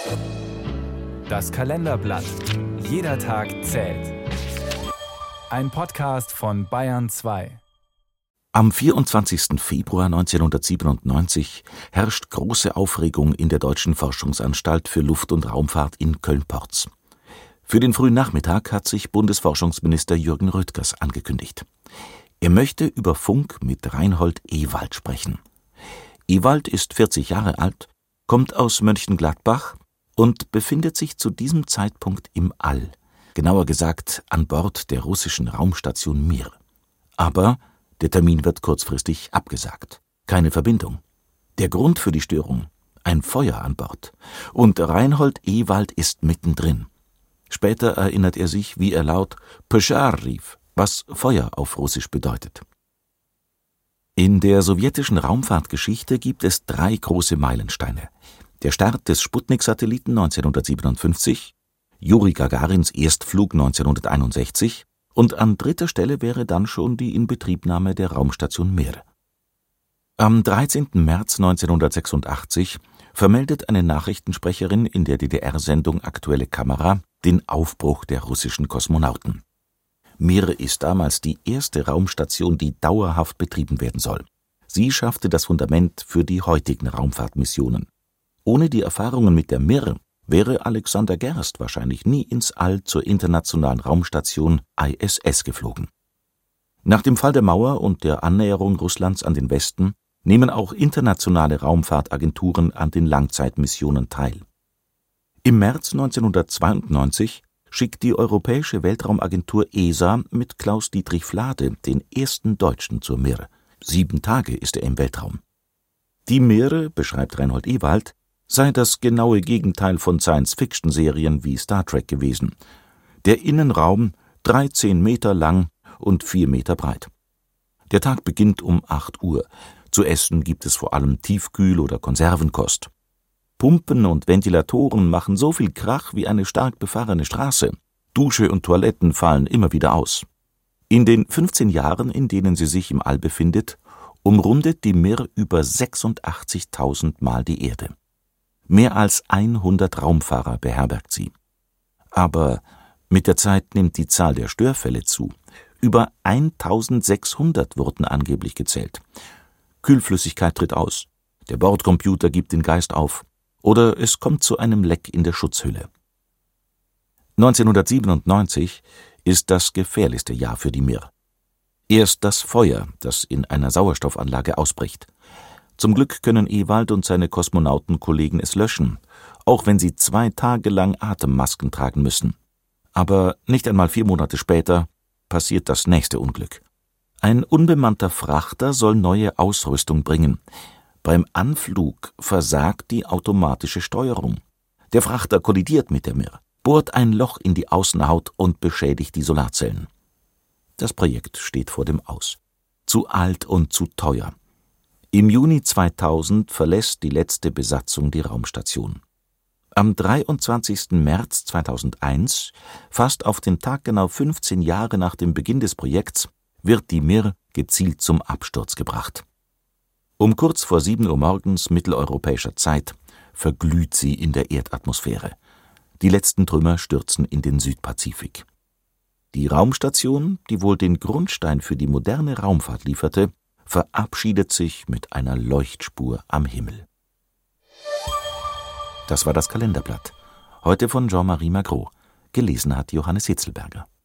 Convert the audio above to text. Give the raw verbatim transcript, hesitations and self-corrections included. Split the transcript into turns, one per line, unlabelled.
Das Kalenderblatt. Jeder Tag zählt. Ein Podcast von Bayern zwei.
Am vierundzwanzigsten Februar neunzehnhundertsiebenundneunzig herrscht große Aufregung in der Deutschen Forschungsanstalt für Luft- und Raumfahrt in Köln-Porz. Für den frühen Nachmittag hat sich Bundesforschungsminister Jürgen Röttgers angekündigt. Er möchte über Funk mit Reinhold Ewald sprechen. Ewald ist vierzig Jahre alt, kommt aus Mönchengladbach und befindet sich zu diesem Zeitpunkt im All, genauer gesagt an Bord der russischen Raumstation Mir. Aber der Termin wird kurzfristig abgesagt. Keine Verbindung. Der Grund für die Störung? Ein Feuer an Bord. Und Reinhold Ewald ist mittendrin. Später erinnert er sich, wie er laut Poschar rief, was Feuer auf Russisch bedeutet. In der sowjetischen Raumfahrtgeschichte gibt es drei große Meilensteine. Der Start des Sputnik-Satelliten neunzehnhundertsiebenundfünfzig, Juri Gagarins Erstflug neunzehnhunderteinundsechzig und an dritter Stelle wäre dann schon die Inbetriebnahme der Raumstation Mir. Am dreizehnten März neunzehnhundertsechsundachtzig vermeldet eine Nachrichtensprecherin in der D D R-Sendung Aktuelle Kamera den Aufbruch der russischen Kosmonauten. Mir ist damals die erste Raumstation, die dauerhaft betrieben werden soll. Sie schaffte das Fundament für die heutigen Raumfahrtmissionen. Ohne die Erfahrungen mit der Mir wäre Alexander Gerst wahrscheinlich nie ins All zur internationalen Raumstation I S S geflogen. Nach dem Fall der Mauer und der Annäherung Russlands an den Westen nehmen auch internationale Raumfahrtagenturen an den Langzeitmissionen teil. Im März neunzehnhundertzweiundneunzig schickt die Europäische Weltraumagentur E S A mit Klaus-Dietrich Flade den ersten Deutschen zur Mir. Sieben Tage ist er im Weltraum. Die Mir, beschreibt Reinhold Ewald, sei das genaue Gegenteil von Science-Fiction-Serien wie Star Trek gewesen. Der Innenraum dreizehn Meter lang und vier Meter breit. Der Tag beginnt um acht Uhr. Zu essen gibt es vor allem Tiefkühl- oder Konservenkost. Pumpen und Ventilatoren machen so viel Krach wie eine stark befahrene Straße. Dusche und Toiletten fallen immer wieder aus. In den fünfzehn Jahren, in denen sie sich im All befindet, umrundet die Mir über sechsundachtzigtausend Mal die Erde. Mehr als hundert Raumfahrer beherbergt sie. Aber mit der Zeit nimmt die Zahl der Störfälle zu. Über eintausendsechshundert wurden angeblich gezählt. Kühlflüssigkeit tritt aus, der Bordcomputer gibt den Geist auf oder es kommt zu einem Leck in der Schutzhülle. neunzehnhundertsiebenundneunzig ist das gefährlichste Jahr für die Mir. Erst das Feuer, das in einer Sauerstoffanlage ausbricht. Zum Glück können Ewald und seine Kosmonautenkollegen es löschen, auch wenn sie zwei Tage lang Atemmasken tragen müssen. Aber nicht einmal vier Monate später passiert das nächste Unglück. Ein unbemannter Frachter soll neue Ausrüstung bringen. Beim Anflug versagt die automatische Steuerung. Der Frachter kollidiert mit der Mir, bohrt ein Loch in die Außenhaut und beschädigt die Solarzellen. Das Projekt steht vor dem Aus. Zu alt und zu teuer. Im Juni zweitausend verlässt die letzte Besatzung die Raumstation. Am dreiundzwanzigsten März zweitausendeins, fast auf den Tag genau fünfzehn Jahre nach dem Beginn des Projekts, wird die Mir gezielt zum Absturz gebracht. Um kurz vor sieben Uhr morgens mitteleuropäischer Zeit verglüht sie in der Erdatmosphäre. Die letzten Trümmer stürzen in den Südpazifik. Die Raumstation, die wohl den Grundstein für die moderne Raumfahrt lieferte, verabschiedet sich mit einer Leuchtspur am Himmel. Das war das Kalenderblatt. Heute von Jean-Marie Magro. Gelesen hat Johannes Hitzelberger.